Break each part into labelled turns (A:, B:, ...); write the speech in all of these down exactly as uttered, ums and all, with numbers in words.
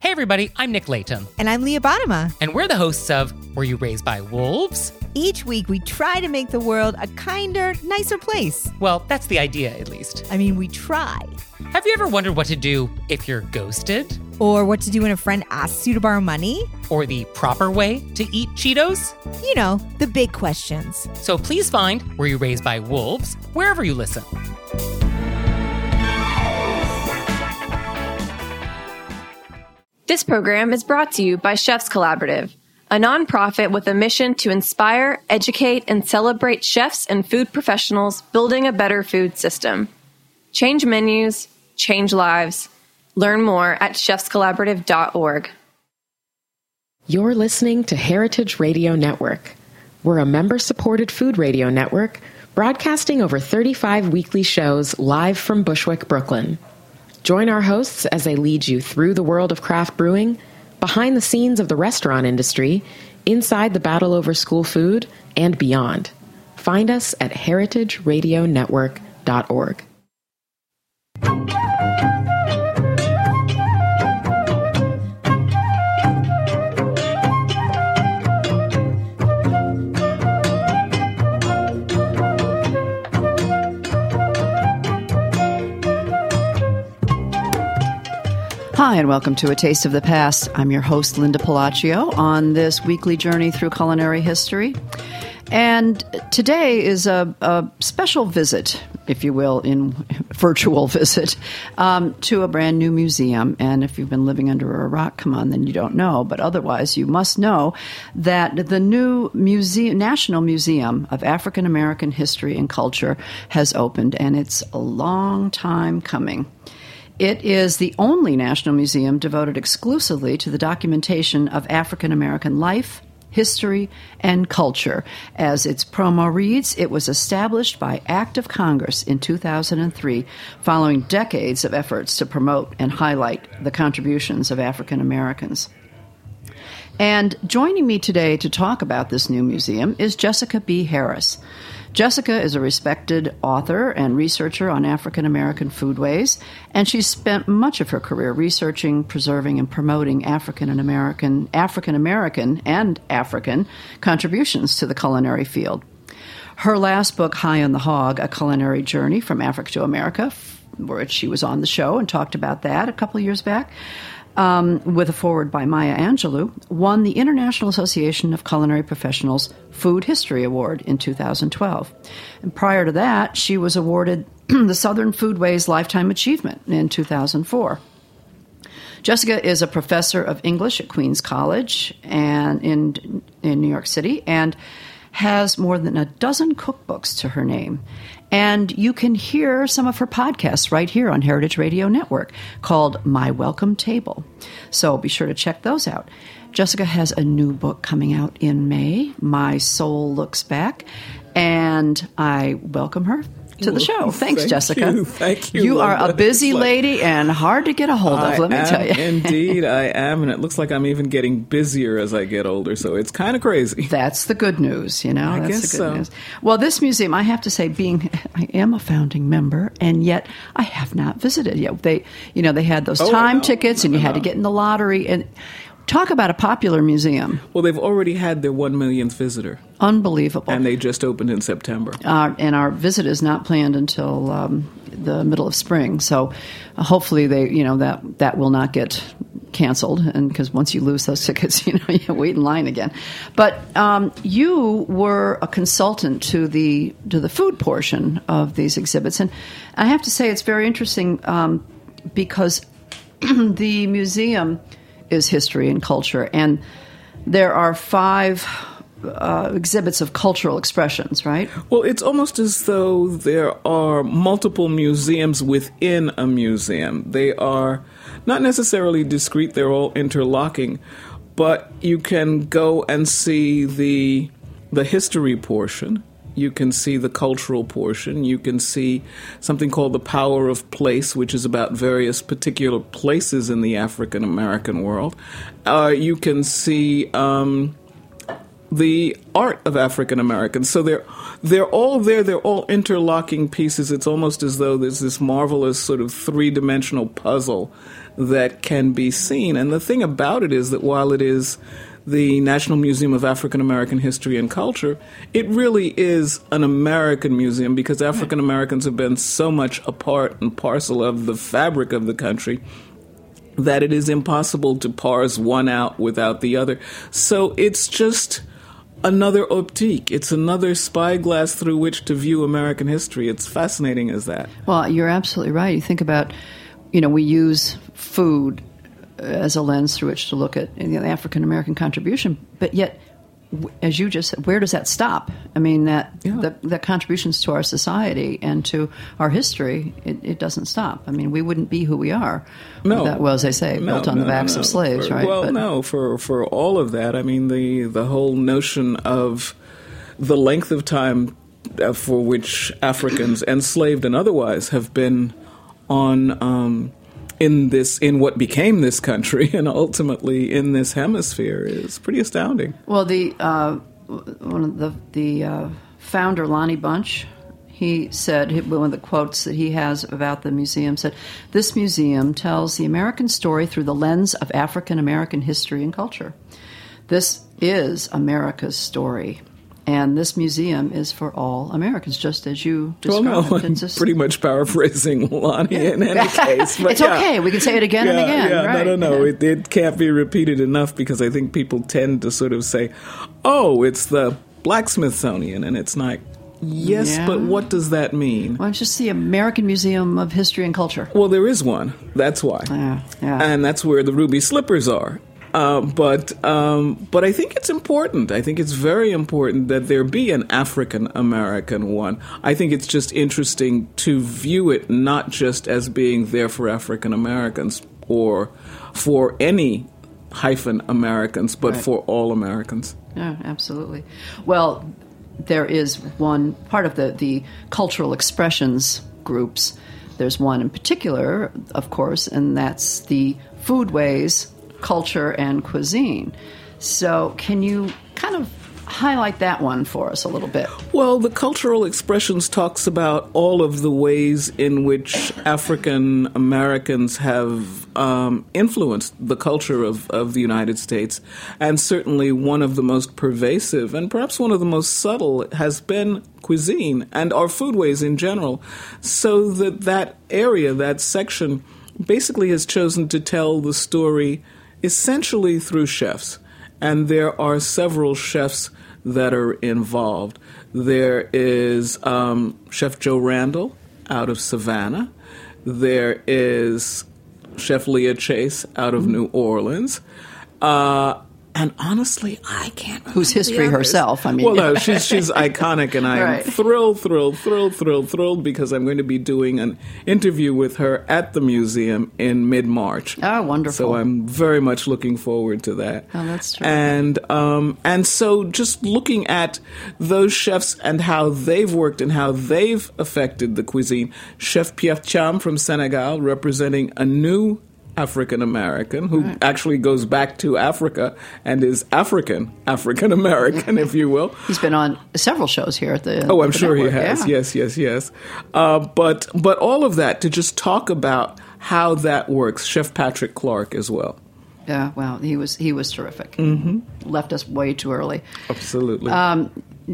A: Hey everybody, I'm Nick Layton.
B: And I'm Leah Bottima.
A: And we're the hosts of Were You Raised by Wolves?
B: Each week we try to make the world a kinder, nicer place.
A: Well, that's the idea, at least.
B: I mean, we try.
A: Have you ever wondered what to do if you're ghosted?
B: Or what to do when a friend asks you to borrow money?
A: Or the proper way to eat Cheetos?
B: You know, the big questions.
A: So please find Were You Raised by Wolves wherever you listen.
C: This program is brought to you by Chefs Collaborative, a nonprofit with a mission to inspire, educate, and celebrate chefs and food professionals building a better food system. Change menus, change lives. Learn more at chefs collaborative dot org.
D: You're listening to Heritage Radio Network. We're a member-supported food radio network broadcasting over thirty-five weekly shows live from Bushwick, Brooklyn. Join our hosts as they lead you through the world of craft brewing, behind the scenes of the restaurant industry, inside the battle over school food, and beyond. Find us at heritage radio network dot org.
E: Hi, and welcome to A Taste of the Past. I'm your host, Linda Palacio, on this weekly journey through culinary history. And today is a, a special visit, if you will, in virtual visit, um, to a brand new museum. And if you've been living under a rock, come on, then you don't know. But otherwise, you must know that the new museum, National Museum of African American History and Culture has opened, and it's a long time coming. It is the only national museum devoted exclusively to the documentation of African American life, history, and culture. As its promo reads, it was established by Act of Congress in two thousand three, following decades of efforts to promote and highlight the contributions of African Americans. And joining me today to talk about this new museum is Jessica B. Harris. Jessica is a respected author and researcher on African American foodways, and she's spent much of her career researching, preserving, and promoting African and American, African American and African contributions to the culinary field. Her last book, High on the Hog: A Culinary Journey from Africa to America, where she was on the show and talked about that a couple of years back, Um, with a foreword by Maya Angelou, won the International Association of Culinary Professionals Food History Award in two thousand twelve. And prior to that, she was awarded the Southern Foodways Lifetime Achievement in two thousand four. Jessica is a professor of English at Queens College and in in New York City, and has more than a dozen cookbooks to her name. And you can hear some of her podcasts right here on Heritage Radio Network called My Welcome Table. So be sure to check those out. Jessica has a new book coming out in May, My Soul Looks Back, and I welcome her to the show. Thanks,
F: Thank
E: Jessica.
F: You. Thank you.
E: You
F: Linda.
E: are a busy
F: like,
E: lady and hard to get a hold of,
F: I
E: let me
F: am,
E: tell you.
F: Indeed, I am, and it looks like I'm even getting busier as I get older, so it's kind of crazy.
E: That's the good news, you know.
F: I
E: That's
F: guess
E: the good
F: so.
E: news. Well, this museum, I have to say, being I am a founding member, and yet I have not visited yet. They, you know, they had those
F: Oh,
E: time
F: no,
E: tickets,
F: no,
E: and you
F: no,
E: had to
F: no.
E: get in the lottery. And talk about a popular museum,
F: Well, they've already had their one millionth visitor,
E: unbelievable.
F: and they just opened in September.
E: Uh, and our visit is not planned until um, the middle of spring, so uh, hopefully they, you know, that that will not get canceled. And because once you lose those tickets, you know, you wait in line again. But um, you were a consultant to the to the food portion of these exhibits, and I have to say it's very interesting um, because the museum is history and culture, and there are five uh, exhibits of cultural expressions, right?
F: Well, it's almost as though there are multiple museums within a museum. They are not necessarily discrete, they're all interlocking, but you can go and see the the history portion. You can see the cultural portion. You can see something called the Power of Place, which is about various particular places in the African American world. Uh, you can see um, the art of African Americans. So they're they're all there. They're all interlocking pieces. It's almost as though there's this marvelous sort of three-dimensional puzzle that can be seen. And the thing about it is that while it is the National Museum of African American History and Culture, it really is an American museum because African Americans have been so much a part and parcel of the fabric of the country that it is impossible to parse one out without the other. So it's just another optique. It's another spyglass through which to view American history. It's fascinating as that.
E: Well, you're absolutely right. You think about, you know, we use food as a lens through which to look at you know, the African American contribution, but yet, w- as you just said, where does that stop? I mean, that
F: Yeah.
E: the, the contributions to our society and to our history, it, it doesn't stop. I mean, we wouldn't be who we are.
F: No.
E: Without, well, as they say,
F: No,
E: built on
F: no,
E: the backs
F: no.
E: of slaves,
F: For-
E: right?
F: Well,
E: But-
F: no, for for all of that, I mean, the the whole notion of the length of time uh, for which Africans, enslaved and otherwise, have been on um, in this in what became this country and ultimately in this hemisphere is pretty astounding.
E: Well, the uh, one of the the uh, founder, Lonnie Bunch, he said, one of the quotes that he has about the museum said, "This museum tells the American story through the lens of African American history and culture. This is America's story. And this museum is for all Americans, just as you described."
F: Well, no, I'm
E: It's just-
F: pretty much paraphrasing Lonnie in any case. But
E: It's
F: yeah.
E: okay. We can say it again
F: yeah,
E: and again.
F: Yeah,
E: right.
F: no, no, no.
E: Yeah.
F: It, it can't be repeated enough because I think people tend to sort of say, oh, it's the Black Smithsonian. And it's like, yes,
E: Yeah.
F: but what does that mean?
E: Why don't you see American Museum of History and Culture?
F: Well, there is one. That's why.
E: Yeah, yeah.
F: And that's where the ruby slippers are. Uh, but um, but I think it's important. I think it's very important that there be an African American one. I think it's just interesting to view it not just as being there for African Americans or for any hyphen Americans, but
E: Right.
F: for all Americans.
E: Yeah, absolutely. Well, there is one part of the, the cultural expressions groups. There's one in particular, of course, and that's the foodways, culture, and cuisine. So can you kind of highlight that one for us a little bit?
F: Well, the cultural expressions talks about all of the ways in which African Americans have um, influenced the culture of, of the United States. And certainly one of the most pervasive and perhaps one of the most subtle has been cuisine and our foodways in general. So that that area, that section, basically has chosen to tell the story essentially through chefs. And there are several chefs that are involved. There is um, Chef Joe Randall out of Savannah. There is Chef Leah Chase out of New Orleans. Uh, and honestly, I can't remember
E: Whose history
F: the others.
E: herself, I mean.
F: Well, no, she's, she's iconic, and I'm
E: Right.
F: thrilled, thrilled, thrilled, thrilled, thrilled, because I'm going to be doing an interview with her at the museum in mid-March.
E: Oh, wonderful.
F: So I'm very much looking forward to that.
E: Oh, that's terrific.
F: And um, and so just looking at those chefs and how they've worked and how they've affected the cuisine. Chef Pierre Cham from Senegal, representing a new African American who
E: Right.
F: actually goes back to Africa and is African, African American, if you will.
E: He's been on several shows here at the
F: Oh, I'm
E: the
F: sure he
E: network,
F: has.
E: yeah.
F: Yes, yes, yes. Uh, but but all of that to just talk about how that works. Chef Patrick Clark as well.
E: Yeah, wow, he was he was terrific. Mm-hmm. Left us way too early.
F: Absolutely.
E: Um,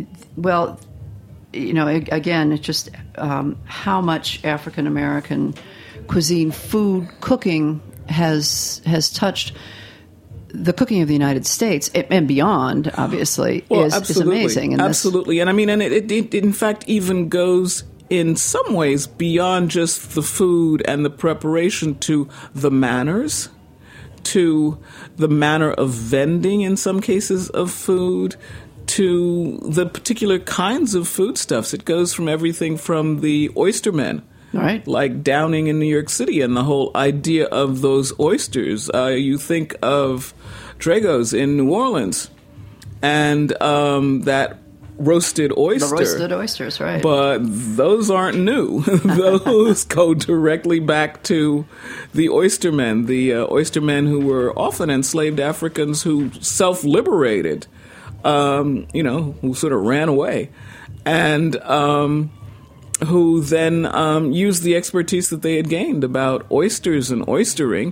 E: Well, you know, a- again, it's just um, how much African American cuisine, food, cooking has has touched the cooking of the United States and beyond. Obviously,
F: well,
E: is, is
F: absolutely.
E: amazing. And this-
F: absolutely. And I mean, and it, it, it in fact even goes in some ways beyond just the food and the preparation to the manners, to the manner of vending in some cases of food, to the particular kinds of foodstuffs. It goes from everything from the oystermen,
E: Right.
F: like Downing in New York City, and the whole idea of those oysters. Uh, you think of Drago's in New Orleans, and um, that roasted oyster.
E: the roasted oysters, right?
F: But those aren't new. Those go directly back to the oystermen, the uh, oystermen who were often enslaved Africans who self-liberated, um, you know, who sort of ran away, and um, who then um, used the expertise that they had gained about oysters and oystering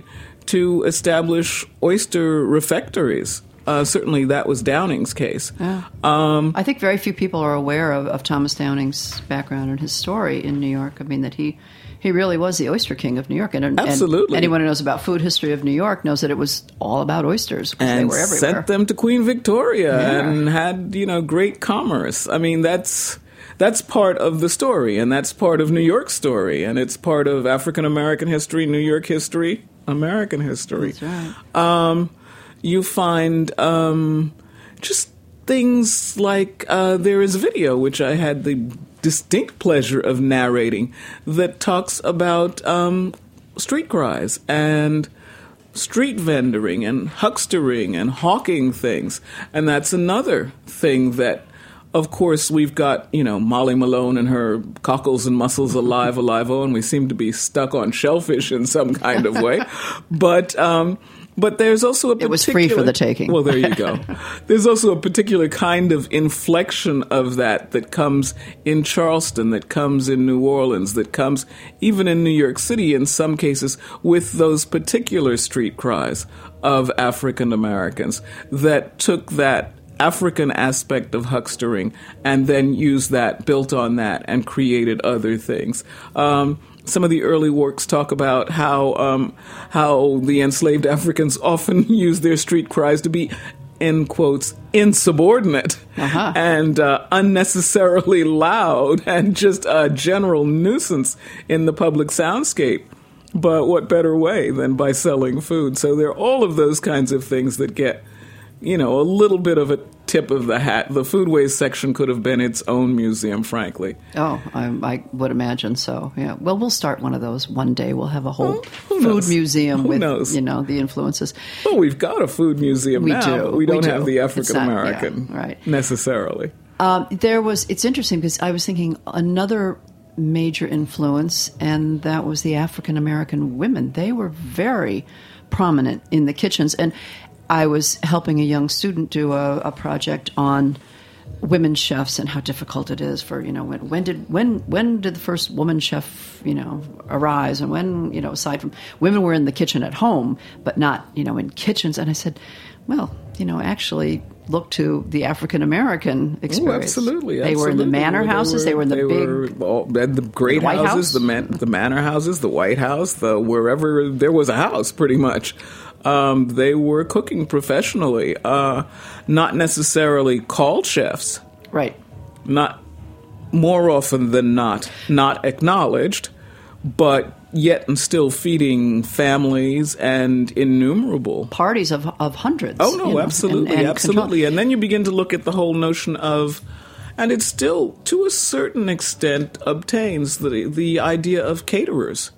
F: to establish oyster refectories. Uh, certainly that was Downing's case.
E: Yeah.
F: Um,
E: I think very few people are aware of, of Thomas Downing's background and his story in New York. I mean, that he he really was the oyster king of New York. And, and
F: Absolutely.
E: anyone who knows about food history of New York knows that it was all about oysters because they
F: and
E: were everywhere.
F: sent them to Queen Victoria
E: Yeah.
F: and had, you know, great commerce. I mean, that's that's part of the story, and that's part of New York's story, and it's part of African American history, New York history, American history.
E: That's right.
F: Um, you find um, just things like uh, there is a video, which I had the distinct pleasure of narrating, that talks about um, street cries and street vendoring and huckstering and hawking things. And that's another thing that, of course, we've got, you know, Molly Malone and her cockles and mussels alive, alive, oh, and we seem to be stuck on shellfish in some kind of way. But um, but there's also a particular...
E: It was free for the taking.
F: Well, there you go. There's also a particular kind of inflection of that that comes in Charleston, that comes in New Orleans, that comes even in New York City in some cases with those particular street cries of African Americans that took that African aspect of huckstering and then used that, built on that, and created other things. Um, some of the early works talk about how um, how the enslaved Africans often use their street cries to be, in quotes, insubordinate
E: Uh-huh.
F: and uh, unnecessarily loud and just a general nuisance in the public soundscape. But what better way than by selling food? So there are all of those kinds of things that get, you know, a little bit of a tip of the hat. The foodways section could have been its own museum, frankly.
E: Oh, I, I would imagine so. Yeah. Well, we'll start one of those one day. We'll have a whole
F: Well, who
E: food
F: knows?
E: museum
F: Who
E: with
F: knows?
E: you know the influences.
F: Well, we've got a food museum
E: We
F: now.
E: do.
F: But we
E: We
F: don't
E: do.
F: have the
E: It's
F: African
E: not-
F: American
E: yeah, right.
F: necessarily.
E: Um, there was. It's interesting because I was thinking another major influence, and that was the African American women. They were very prominent in the kitchens, and I was helping a young student do a, a project on women chefs and how difficult it is for, you know, when, when did when when did the first woman chef, you know, arise, and when, you know, aside from women were in the kitchen at home but not, you know, in kitchens. And I said, well, you know, actually look to the African American experience.
F: Oh, absolutely,
E: They were in the
F: absolutely.
E: manor houses. They were, in the
F: they
E: big
F: were all, they had the great
E: the White
F: houses,
E: House?
F: the man, the manor houses, the White House, the wherever there was a house, pretty much. Um, they were cooking professionally, uh, not necessarily called chefs,
E: right.
F: not more often than not, not acknowledged, but yet and still feeding families and innumerable
E: Parties of of hundreds.
F: Oh, no,
E: you know,
F: absolutely,
E: and- and
F: absolutely.
E: control.
F: And then you begin to look at the whole notion of, and it still, to a certain extent, obtains the, the idea of caterers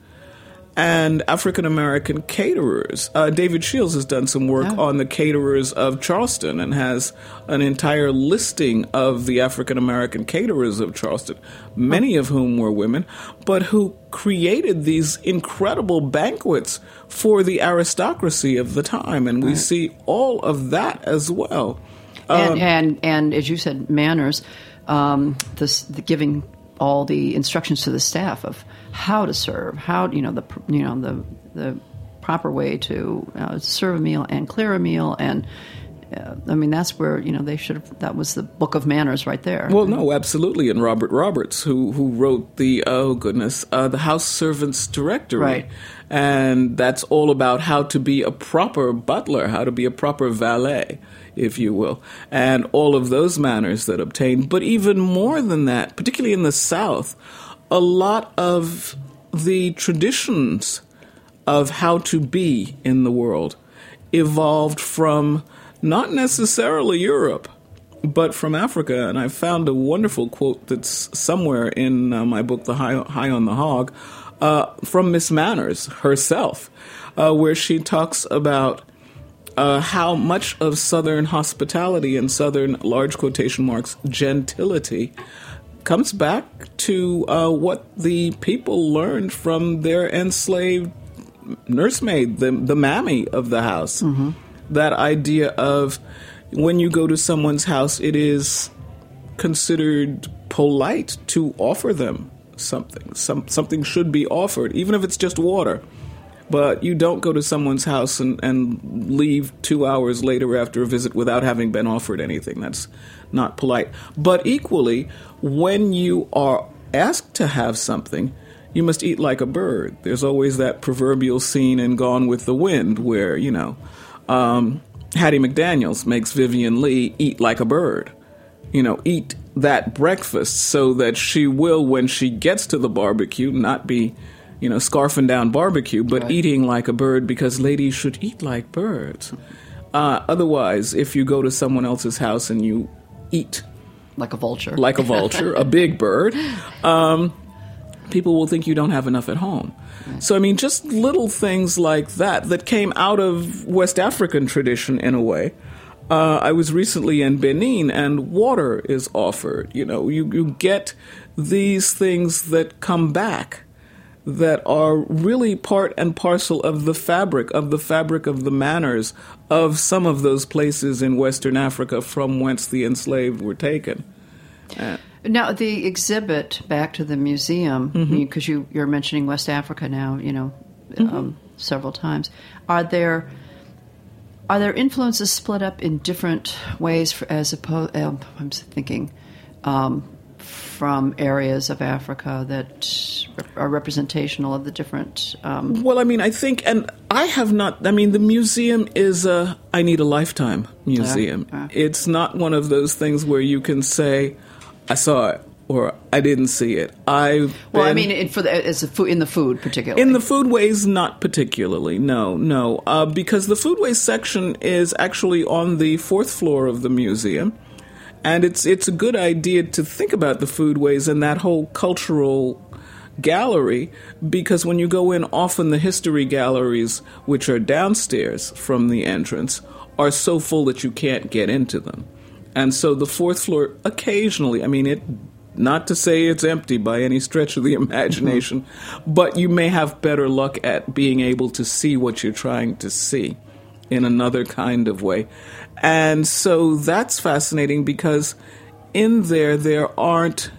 F: and African-American caterers. Uh, David Shields has done some work
E: Oh.
F: on the caterers of Charleston and has an entire listing of the African-American caterers of Charleston, many of whom were women, but who created these incredible banquets for the aristocracy of the time. And we see all of that as well.
E: and,
F: Um,
E: and and as you said, manners, um, this the giving all the instructions to the staff of how to serve, how you know the pr- you know the the proper way to uh, serve a meal and clear a meal, and uh, I mean that's where you know they should have. That was the book of manners right there.
F: Well, no, absolutely. And Robert Roberts, who who wrote the, oh goodness, uh, the House Servants Directory.
E: Right.
F: And that's all about how to be a proper butler, how to be a proper valet, if you will, and all of those manners that obtain. But even more than that, particularly in the South, a lot of the traditions of how to be in the world evolved from not necessarily Europe, but from Africa. And I found a wonderful quote that's somewhere in uh, my book, The High, High on the Hog, uh, from Miss Manners herself, uh, where she talks about uh, how much of Southern hospitality and Southern, large quotation marks, gentility comes back to uh, what the people learned from their enslaved nursemaid, the, the mammy of the house. Mm-hmm. That idea of when you go to someone's house, it is considered polite to offer them something. Some, something should be offered, even if it's just water. but you don't go to someone's house and, and leave two hours later after a visit without having been offered anything. That's not polite. But equally, when you are asked to have something, you must eat like a bird. There's always that proverbial scene in Gone with the Wind where, you know, um, Hattie McDaniels makes Vivian Leigh eat like a bird. You know, eat that breakfast so that she will, when she gets to the barbecue, not be, you know, scarfing down barbecue, but right. eating like a bird, because ladies should eat like birds. Uh, otherwise, if you go to someone else's house and you eat
E: like a vulture,
F: like a vulture, a big bird, um, people will think you don't have enough at home. Right. So, I mean, just little things like that that came out of West African tradition in a way. Uh, I was recently in Benin, and water is offered. You know, you, you get these things that come back that are really part and parcel of the fabric, of the fabric of the manners of some of those places in Western Africa from whence the enslaved were taken. Uh,
E: Now, the exhibit, back to the museum, because mm-hmm. you, you're mentioning West Africa now, you know, mm-hmm. um, several times. Are there are there influences split up in different ways, for, as opposed? Um, I'm thinking um, from areas of Africa that are representational of the different. Um,
F: well, I mean, I think, and I have not. I mean, the museum is a I need a lifetime museum.
E: Uh, uh.
F: It's not one of those things where you can say, I saw it, or I didn't see it. I've
E: well,
F: been,
E: I mean, in, for the, as a food, in the food particularly.
F: In the foodways, not particularly. No, no, uh, because the foodways section is actually on the fourth floor of the museum, and it's it's a good idea to think about the foodways and that whole cultural gallery, because when you go in, often the history galleries, which are downstairs from the entrance, are so full that you can't get into them. And so the fourth floor, occasionally, I mean, it, not to say it's empty by any stretch of the imagination, mm-hmm. but you may have better luck at being able to see what you're trying to see in another kind of way. And so that's fascinating, because in there, there aren't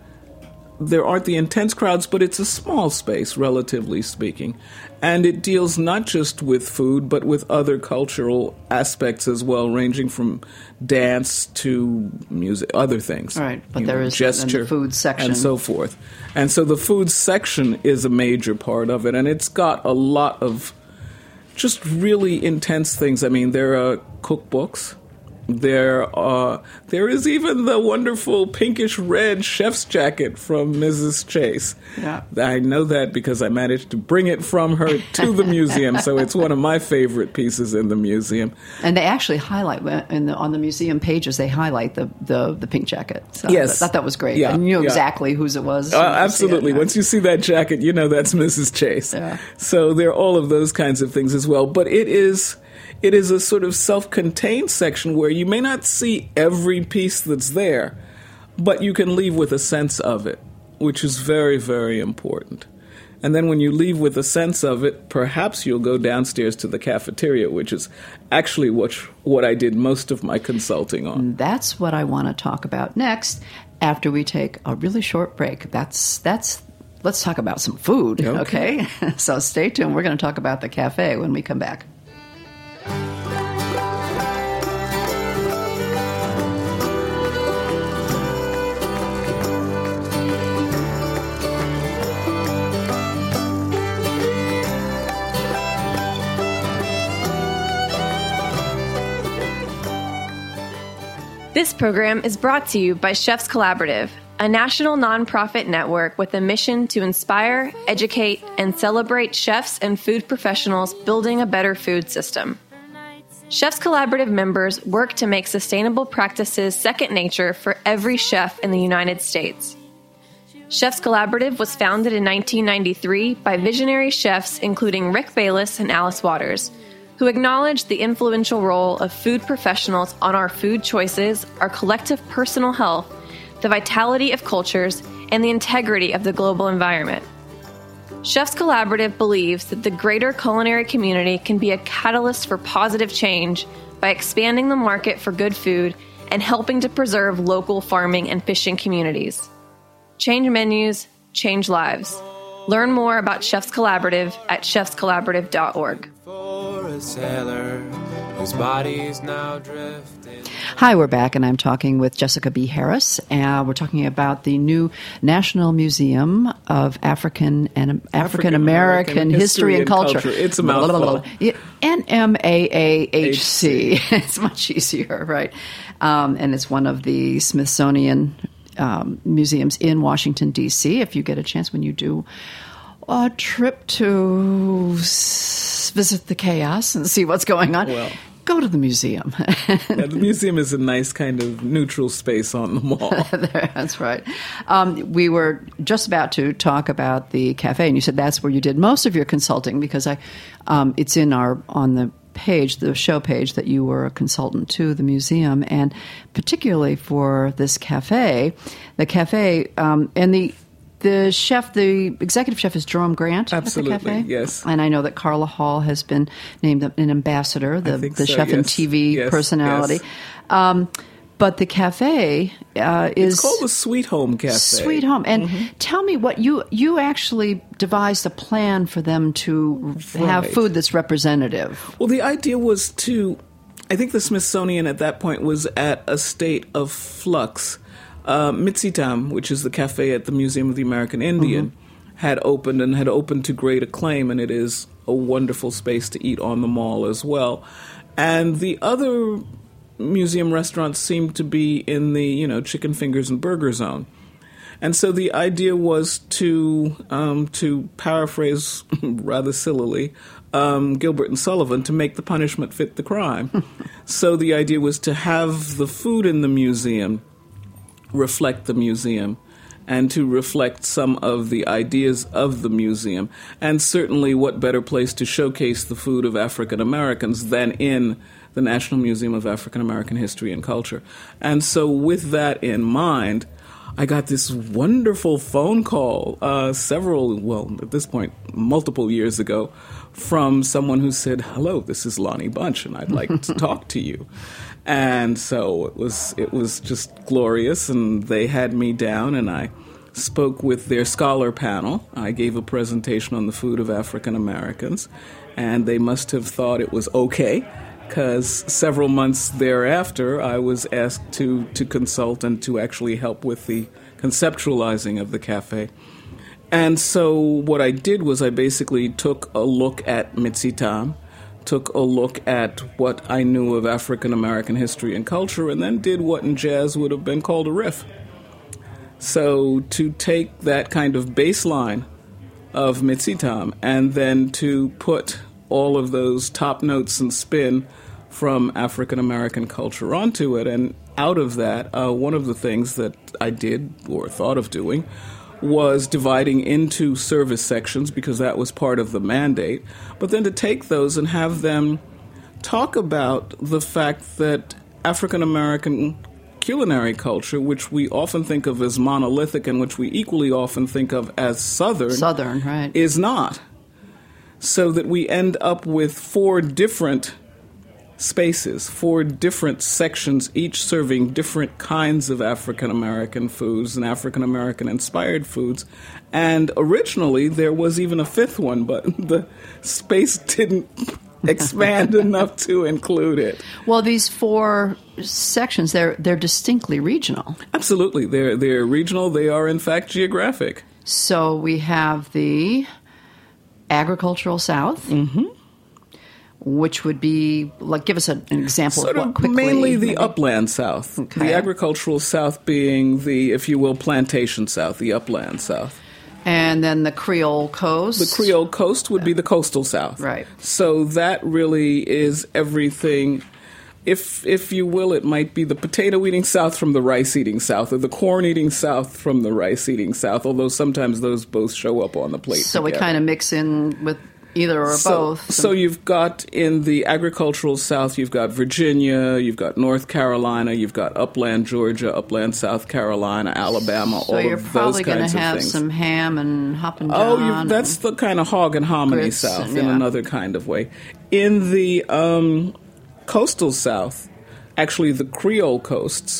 F: there aren't the intense crowds, but it's a small space, relatively speaking. And it deals not just with food, but with other cultural aspects as well, ranging from dance to music, other things.
E: Right, but
F: you
E: there
F: know,
E: is
F: gesture
E: the food section.
F: And so forth. And so the food section is a major part of it, and it's got a lot of just really intense things. I mean, there are cookbooks. There are, there is even the wonderful pinkish red chef's jacket from Missus Chase.
E: Yeah.
F: I know that because I managed to bring it from her to the museum, so it's one of my favorite pieces in the museum.
E: And they actually highlight, in the, on the museum pages, they highlight the, the, the pink jacket. So
F: yes.
E: I thought that was great.
F: Yeah.
E: And you knew
F: yeah.
E: exactly whose it was.
F: Uh, absolutely. It, Once you see that jacket, you know that's Missus Chase.
E: Yeah.
F: So there are all of those kinds of things as well. But it is... It is a sort of self-contained section where you may not see every piece that's there, but you can leave with a sense of it, which is very, very important. And then when you leave with a sense of it, perhaps you'll go downstairs to the cafeteria, which is actually what, what I did most of my consulting on.
E: That's what I want to talk about next, after we take a really short break. That's that's. Let's talk about some food, okay? okay? So stay tuned. We're going to talk about the cafe when we come back.
C: This program is brought to you by Chefs Collaborative, a national nonprofit network with a mission to inspire, educate, and celebrate chefs and food professionals building a better food system. Chefs Collaborative members work to make sustainable practices second nature for every chef in the United States. Chefs Collaborative was founded in nineteen ninety-three by visionary chefs including Rick Bayless and Alice Waters, who acknowledged the influential role of food professionals on our food choices, our collective personal health, the vitality of cultures, and the integrity of the global environment. Chefs Collaborative believes that the greater culinary community can be a catalyst for positive change by expanding the market for good food and helping to preserve local farming and fishing communities. Change menus, change lives. Learn more about Chefs Collaborative at chefs collaborative dot org.
G: For a sailor whose body's now drifting.
E: Hi, we're back, and I'm talking with Jessica B. Harris. Uh, we're talking about the new National Museum of African and African American History, History and Culture.
F: Culture. It's a mouthful.
E: N M A A H C. It's much easier, right? Um, and it's one of the Smithsonian um, museums in Washington, D C. If you get a chance when you do a trip to s- visit the chaos and see what's going on,
F: well,
E: go to the museum.
F: Yeah, the museum is a nice kind of neutral space on the mall.
E: That's right. Um, we were just about to talk about the cafe, and you said that's where you did most of your consulting, because I, um, it's in our on the page, the show page, that you were a consultant to the museum, and particularly for this cafe, the cafe, um, and the. The chef, the executive chef, is Jerome Grant.
F: Absolutely,
E: at the cafe.
F: Yes.
E: And I know that Carla Hall has been named an ambassador, the, the
F: so,
E: chef
F: yes.
E: and T V
F: yes,
E: personality.
F: Yes.
E: Um, but the cafe uh, is
F: it's called the Sweet Home Cafe.
E: Sweet Home. And mm-hmm. tell me what you you actually devised a plan for them to
F: right.
E: have food that's representative.
F: Well, the idea was to, I think the Smithsonian at that point was at a state of flux. Uh, Mitsitam, which is the cafe at the Museum of the American Indian, mm-hmm. had opened and had opened to great acclaim, and it is a wonderful space to eat on the mall as well. And the other museum restaurants seemed to be in the, you know, chicken fingers and burger zone. And so the idea was to, um, to paraphrase rather sillily, um, Gilbert and Sullivan, to make the punishment fit the crime. So the idea was to have the food in the museum reflect the museum and to reflect some of the ideas of the museum. And certainly what better place to showcase the food of African Americans than in the National Museum of African American History and Culture. And so with that in mind, I got this wonderful phone call uh, several, well, at this point, multiple years ago, from someone who said, "Hello, this is Lonnie Bunch, and I'd like to talk to you." And so it was it was just glorious, and they had me down, and I spoke with their scholar panel. I gave a presentation on the food of African Americans, and they must have thought it was okay, because several months thereafter, I was asked to, to consult and to actually help with the conceptualizing of the cafe. And so what I did was I basically took a look at Mitsitam, took a look at what I knew of African American history and culture, and then did what in jazz would have been called a riff. So to take that kind of baseline of Mitsitam and then to put all of those top notes and spin from African American culture onto it, and out of that, uh, one of the things that I did or thought of doing was dividing into service sections, because that was part of the mandate, but then to take those and have them talk about the fact that African American culinary culture, which we often think of as monolithic and which we equally often think of as Southern,
E: Southern, right,
F: is not. So that we end up with four different spaces, four different sections, each serving different kinds of African American foods and African American inspired foods. And originally there was even a fifth one, but the space didn't expand enough to include it.
E: Well, these four sections, they're they're distinctly regional.
F: Absolutely. They're they're regional. They are in fact geographic.
E: So we have the agricultural South.
F: Mm-hmm.
E: Which would be, like, give us an, an example
F: sort
E: of what
F: of
E: quickly.
F: Mainly the
E: maybe?
F: upland South.
E: Okay.
F: The agricultural South being the, if you will, plantation South, the upland South.
E: And then the Creole Coast.
F: The Creole Coast would be the coastal South.
E: Right.
F: So that really is everything. If if you will, it might be the potato-eating South from the rice-eating South, or the corn-eating South from the rice-eating South, although sometimes those both show up on the plate
E: So
F: together.
E: we kind of mix in with either or
F: so,
E: both.
F: So you've got in the agricultural South, you've got Virginia, you've got North Carolina, you've got upland Georgia, upland South Carolina, Alabama,
E: so
F: all
E: you're
F: of those
E: probably
F: kinds
E: gonna
F: of
E: have
F: things.
E: some ham and hoppin'
F: Oh,
E: john.
F: you, that's the kind of hog and hominy
E: grits
F: South
E: and-
F: in
E: yeah.
F: another kind of way. In the um, coastal South, actually the Creole coasts,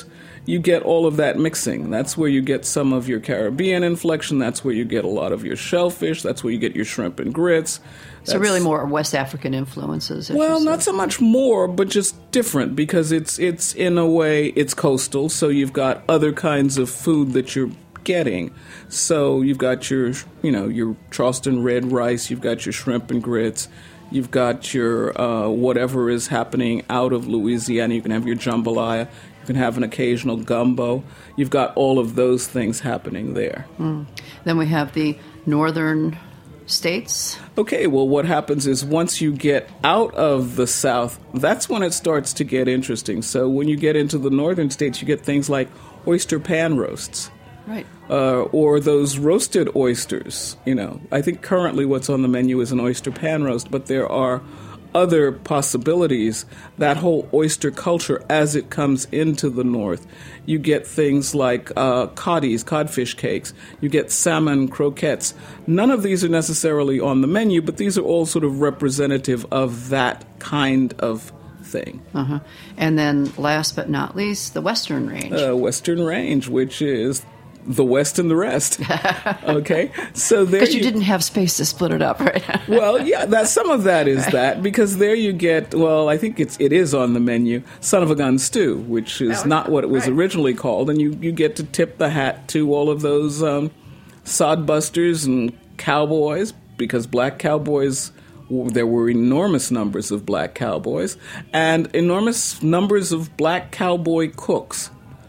F: you get all of that mixing. That's where you get some of your Caribbean inflection. That's where you get a lot of your shellfish. That's where you get your shrimp and grits. That's,
E: so really more West African influences.
F: Well, not so much more, but just different, because it's it's in a way it's coastal. So you've got other kinds of food that you're getting. So you've got your you know your Charleston red rice. You've got your shrimp and grits. You've got your uh, whatever is happening out of Louisiana. You can have your jambalaya. You can have an occasional gumbo. You've got all of those things happening there.
E: Mm. Then we have the northern states.
F: Okay, well, what happens is once you get out of the South, that's when it starts to get interesting. So when you get into the northern states, you get things like oyster pan roasts.
E: Right.
F: Uh, or those roasted oysters. You know, I think currently what's on the menu is an oyster pan roast, but there are other possibilities. That whole oyster culture, as it comes into the North, you get things like uh, coddies, codfish cakes. You get salmon croquettes. None of these are necessarily on the menu, but these are all sort of representative of that kind of thing.
E: Uh-huh. And then last but not least, the Western Range.
F: Uh, Western Range, which is the West and the rest. Okay, so there
E: because you, you didn't have space to split it up, right?
F: Well, yeah, that some of that is that, because there you get. Well, I think it's it is on the menu. Son of a Gun stew, which is oh, not what it was right. originally called, and you you get to tip the hat to all of those um, sodbusters and cowboys, because black cowboys. There were enormous numbers of black cowboys and enormous numbers of black cowboy cooks.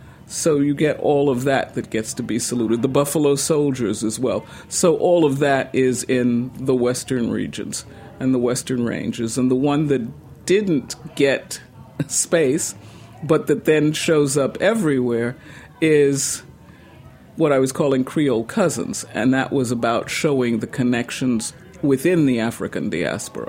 F: So you get all of that that gets to be saluted. The Buffalo Soldiers as well. So all of that is in the western regions and the western ranges. And the one that didn't get space, but that then shows up everywhere, is what I was calling Creole Cousins. And that was about showing the connections within the African diaspora.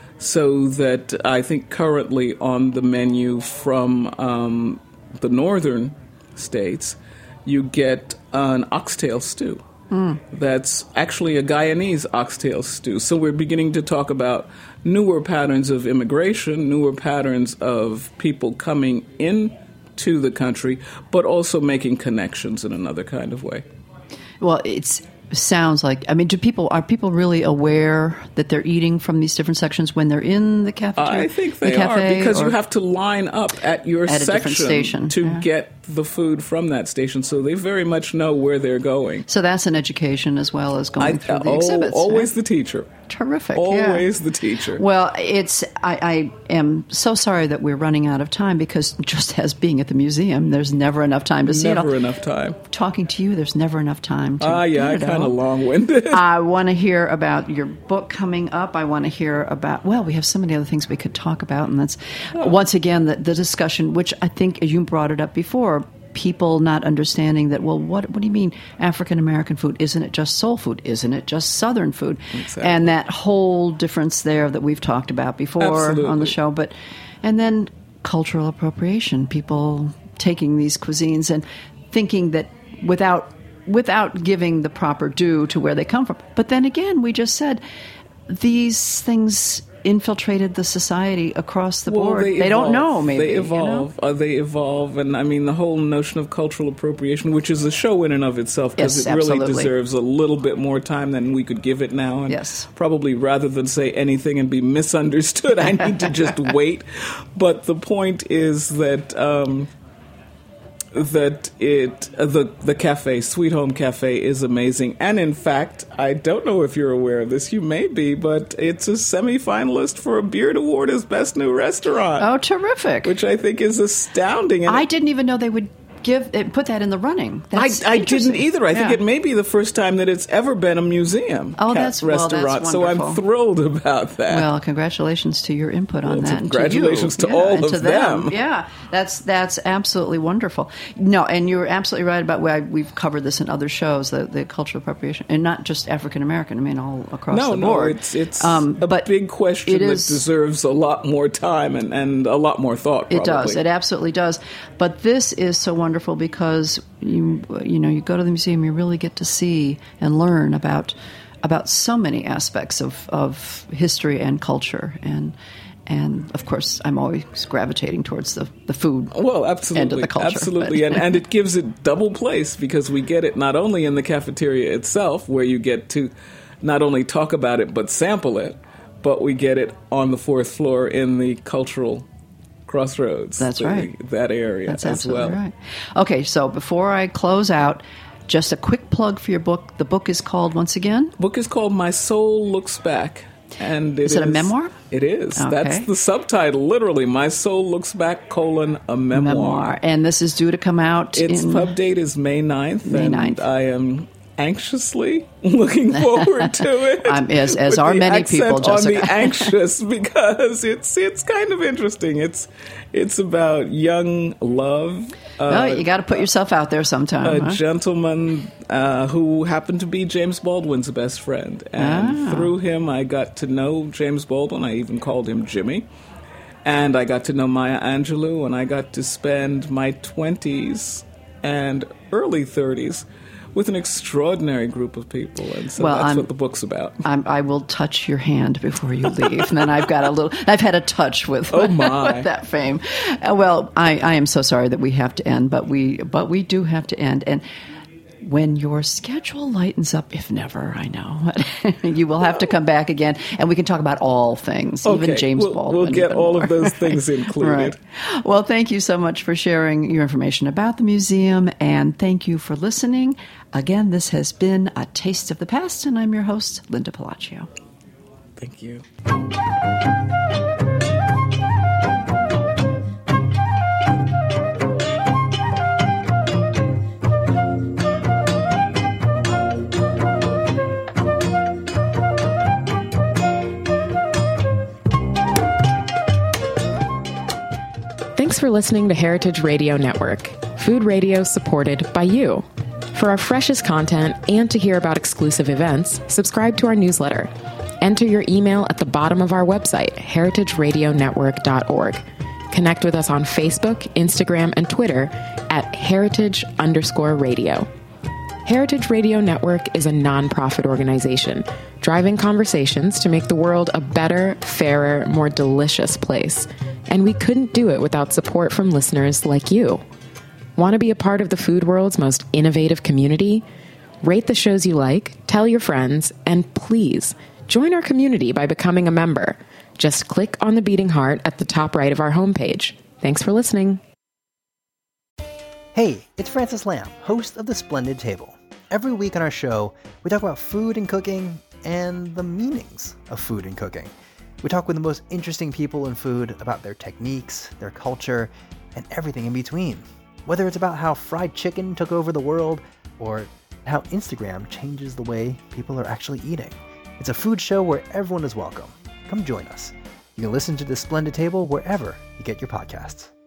F: So that I think currently on the menu from um, the northern states, you get an oxtail stew. Mm. That's actually a Guyanese oxtail stew. So we're beginning to talk about newer patterns of immigration, newer patterns of people coming into the country, but also making connections in another kind of way.
E: Well, it's sounds like, I mean, do people are people really aware that they're eating from these different sections when they're in the cafeteria?
F: I think they
E: the cafe,
F: are, because
E: you
F: have to line up at your
E: at
F: section
E: station.
F: to
E: yeah.
F: get the food from that station, so they very much know where they're going.
E: So that's an education as well as going
F: I,
E: through the
F: oh,
E: exhibits.
F: Always
E: right?
F: the teacher.
E: Terrific.
F: Always
E: yeah.
F: the teacher.
E: Well, it's I, I am so sorry that we're running out of time, because just as being at the museum, there's never enough time to see it all.
F: Never enough time.
E: Talking to you, there's never enough time to
F: Ah, yeah, I kind of long-winded.
E: I want to hear about your book coming up. I want to hear about, well, we have so many other things we could talk about, and that's, oh. once again, the, the discussion, which I think you brought it up before, people not understanding that, well, what what do you mean African-American food? Isn't it just soul food? Isn't it just Southern food?
F: Exactly.
E: And that whole difference there that we've talked about before
F: Absolutely.
E: on the show. But and then cultural appropriation, people taking these cuisines and thinking that without without giving the proper due to where they come from. But then again, we just said these things infiltrated the society across the
F: well,
E: board.
F: They,
E: they don't know, maybe.
F: They evolve.
E: You know?
F: uh, they evolve. And I mean, the whole notion of cultural appropriation, which is a show in and of itself, because
E: yes,
F: it really
E: absolutely.
F: deserves a little bit more time than we could give it now. And
E: yes.
F: probably rather than say anything and be misunderstood, I need to just wait. But the point is that... Um, that it the the cafe, Sweet Home Cafe, is amazing. And in fact, I don't know if you're aware of this, you may be, but it's a semi-finalist for a Beard Award as Best New Restaurant.
E: Oh, terrific.
F: Which I think is astounding. And
E: I didn't even know they would give put that in the running. That's
F: I, I didn't either. I
E: yeah.
F: think it may be the first time that it's ever been a museum
E: oh,
F: cat
E: that's,
F: restaurant.
E: Well, that's
F: so I'm thrilled about that.
E: Well, congratulations to your input on
F: well,
E: that.
F: Congratulations
E: to,
F: to
E: yeah,
F: all
E: and
F: of
E: to
F: them.
E: them. Yeah, that's that's absolutely wonderful. No, and you're absolutely right about why we've covered this in other shows, the, the cultural appropriation, and not just African American. I mean, all across
F: no,
E: the board.
F: No, it's it's
E: um,
F: a
E: but
F: big question
E: it
F: that
E: is,
F: deserves a lot more time and, and a lot more thought. Probably.
E: It does. It absolutely does. But this is so wonderful because you you know you go to the museum, you really get to see and learn about about so many aspects of, of history and culture, and And of course, I'm always gravitating towards the, the food
F: well, absolutely,
E: end of the culture.
F: Absolutely, and, and it gives it double place because we get it not only in the cafeteria itself, where you get to not only talk about it but sample it, but we get it on the fourth floor in the cultural crossroads.
E: That's
F: the,
E: right.
F: That area
E: That's
F: as
E: absolutely
F: well.
E: right. Okay, so before I close out, just a quick plug for your book. The book is called, once again?
F: The book is called My Soul Looks Back. And it
E: is it a
F: is,
E: memoir?
F: It is.
E: Okay.
F: That's the subtitle, literally. My Soul Looks Back, colon, a memoir.
E: Memoir. And this is due to come out
F: Its
E: in...
F: pub date is May ninth.
E: May ninth.
F: And I am anxiously looking forward to it.
E: Um, as as
F: with
E: are
F: the
E: many
F: accent
E: people, Jessica.
F: on the anxious, because it's it's kind of interesting. It's it's about young love.
E: Oh,
F: Uh,
E: you got to put yourself out there sometime.
F: a
E: huh?
F: gentleman uh, who happened to be James Baldwin's best friend. And
E: Ah.
F: through him, I got to know James Baldwin. I even called him Jimmy. And I got to know Maya Angelou, and I got to spend my twenties and early thirties with an extraordinary group of people. And so
E: Well,
F: that's
E: I'm-
F: what the book's about.
E: I'm, I will touch your hand before you leave, and then I've got a little. I've had a touch with,
F: Oh, my.
E: with that fame. Uh, well, I, I am so sorry that we have to end, but we but we do have to end. And when your schedule lightens up, if never, I know you will have to come back again, and we can talk about all things, even
F: Okay,
E: James
F: we'll,
E: Baldwin.
F: We'll get
E: even
F: all
E: more.
F: of those things included.
E: Right. Well, thank you so much for sharing your information about the museum, and thank you for listening. Again, this has been A Taste of the Past, and I'm your host, Linda Palacio.
F: Thank you.
D: Thanks for listening to Heritage Radio Network, food radio supported by you. For our freshest content and to hear about exclusive events, subscribe to our newsletter. Enter your email at the bottom of our website, heritage radio network dot org. Connect with us on Facebook, Instagram, and Twitter at heritage underscore radio. Heritage Radio Network is a nonprofit organization driving conversations to make the world a better, fairer, more delicious place. And we couldn't do it without support from listeners like you. Want to be a part of the food world's most innovative community? Rate the shows you like, tell your friends, and please join our community by becoming a member. Just click on the beating heart at the top right of our homepage. Thanks for listening.
H: Hey, it's Francis Lamb, host of The Splendid Table. Every week on our show, we talk about food and cooking and the meanings of food and cooking. We talk with the most interesting people in food about their techniques, their culture, and everything in between. Whether it's about how fried chicken took over the world or how Instagram changes the way people are actually eating. It's a food show where everyone is welcome. Come join us. You can listen to The Splendid Table wherever you get your podcasts.